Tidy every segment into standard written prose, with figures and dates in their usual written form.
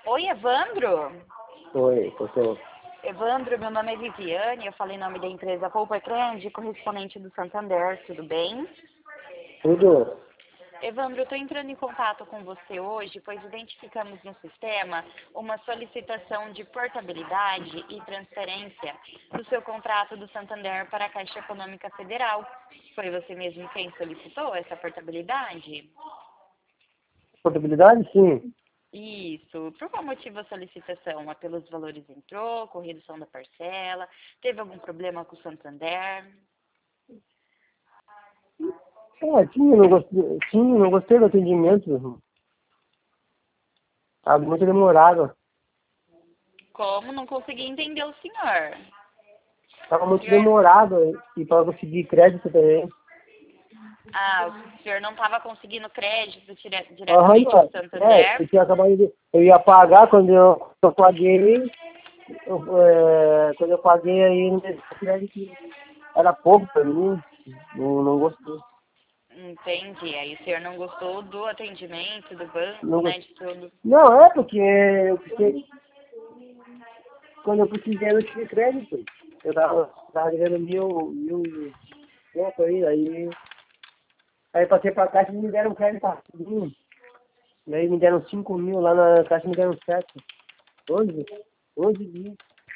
Oi, Evandro. Oi, professor. Evandro, meu nome é Viviane, eu falei em nome da empresa Poupa Cred, correspondente do Santander, tudo bem? Tudo? Evandro, eu estou entrando em contato com você hoje, pois identificamos no sistema uma solicitação de portabilidade e transferência do seu contrato do Santander para a Caixa Econômica Federal. Foi você mesmo quem solicitou essa portabilidade? Portabilidade, sim. Isso. Por qual motivo a solicitação? É pelos valores em troco, redução da parcela? Teve algum problema com o Santander? Não gostei do atendimento. Tava muito demorado. Como? Não consegui entender o senhor. Tava O muito senhor, demorado e para conseguir crédito também. o senhor não estava conseguindo crédito Aham, diretamente do Santander? eu tinha acabado eu ia pagar quando eu paguei, quando eu paguei aí no crédito era pouco para mim, não gostei. Entendi. Aí o senhor não gostou do atendimento do banco, Não, né? De tudo. não, é porque quando eu precisei eu tive crédito. Eu tava devendo mil pouco aí passei pra caixa e me deram crédito rapidinho. E aí me deram 5.000, lá na caixa me deram 7. 11 dias.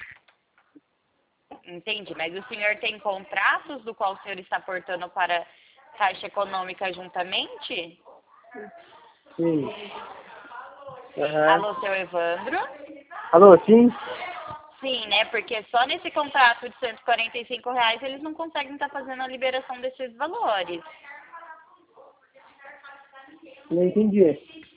Entendi. Mas o senhor tem contratos do qual o senhor está portando para a Caixa Econômica juntamente? Sim. Aham. Alô, seu Evandro? Alô, sim? Sim, né? Porque só nesse contrato de R$ 145 eles não conseguem estar fazendo a liberação desses valores. Não entendi.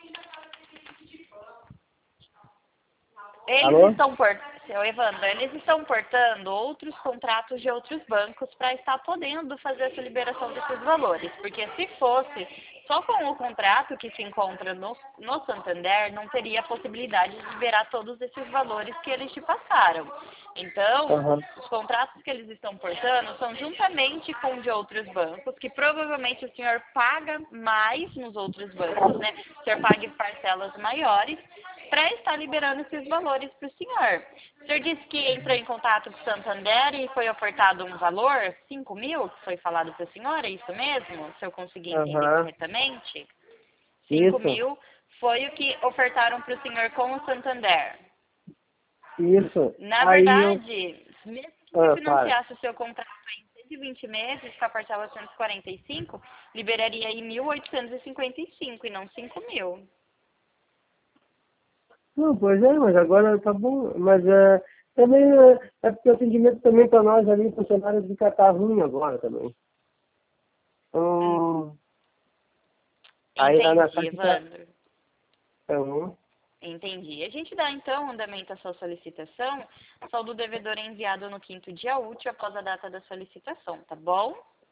Eles Alô? estão seu Evandro, eles estão portando outros contratos de outros bancos para estar podendo fazer essa liberação desses valores. Porque se fosse só com o contrato que se encontra no Santander, não teria a possibilidade de liberar todos esses valores que eles te passaram. Então, Aham. os contratos que eles estão portando são juntamente com de outros bancos, que provavelmente o senhor paga mais nos outros bancos, né? O senhor paga parcelas maiores para estar liberando esses valores para o senhor. O senhor disse que entrou em contato com o Santander e foi ofertado um valor, 5.000, que foi falado para o senhor, é isso mesmo? Se eu conseguir entender Aham. corretamente? 5 Isso. mil foi o que ofertaram para o senhor com o Santander. Isso. Na Aí eu. verdade, mesmo que você Para. financiasse o seu contrato em 120 meses, com a parcela 145, liberaria aí 1.855 e não 5.000. Não, pois é, mas agora tá bom. Mas também é porque o atendimento também para nós ali, funcionários, fica tá ruim agora também. Então, aí lá na Entendi, caixa tá. Evandro. Então, Entendi. A gente dá, então, andamento à sua solicitação. O saldo devedor é enviado no 5º dia útil após a data da solicitação, tá bom?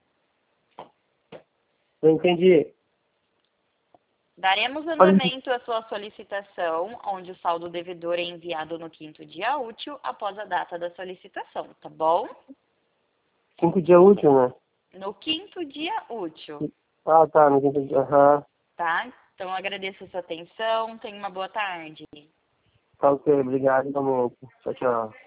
eu entendi. Daremos Pode andamento à sua solicitação, onde o saldo devedor é enviado no 5º dia útil após a data da solicitação, tá bom? 5 dias útil, né? No 5º dia útil, Ah, tá, no 5 dias. Aham. tá? Então, agradeço a sua atenção. Tenha uma boa tarde. Tá ok, obrigado, igualmente. Tchau, tchau.